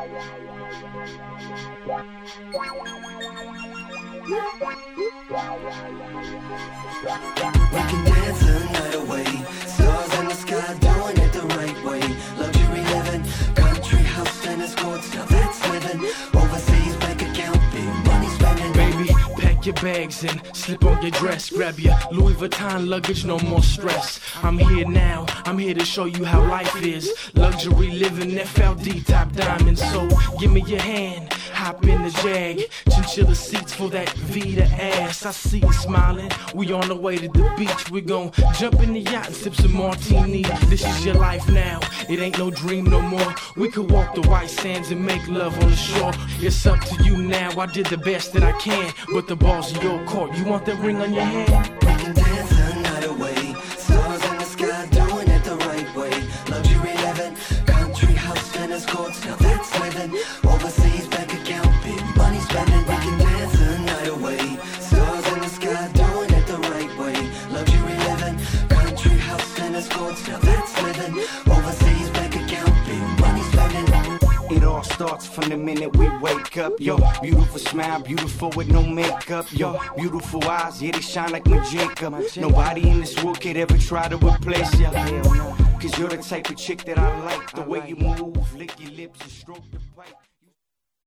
We can dance the night away, stars in the sky, doing it the right way. Luxury living, country house, tennis courts, now that's living. Overseas bank account, big money spending. Baby, pack your bags and slip on your dress. Grab your Louis Vuitton luggage, no more stress. I'm here now, I'm here to show you how life is. Luxury living, FLD top diamonds. So give me your hand, hop in the Jag. Chinchilla seats for that Vita ass. I see you smiling, we on the way to the beach. We gon' jump in the yacht and sip some martini. This is your life now, it ain't no dream no more. We could walk the white sands and make love on the shore. It's up to you now, I did the best that I can, but the ball's in your court. You want that ring on your hand? We can dance the night away, stars in the sky, doing it the right way. Luxury living, country house, tennis courts, now that's living. Overseas bank account, big money spending. We can dance the night away, stars in the sky, doing it the right way. Luxury living, country house, tennis courts, now that's living. Overseas bank account, big money spending. It all starts from the minute we wake up. Yo, beautiful smile, beautiful with no makeup. Yo, beautiful eyes, yeah, they shine like my Jacob. Nobody in this world could ever try to replace ya. Cause you're the type of chick that I like. The way you move, lick your lips and stroke the pipe.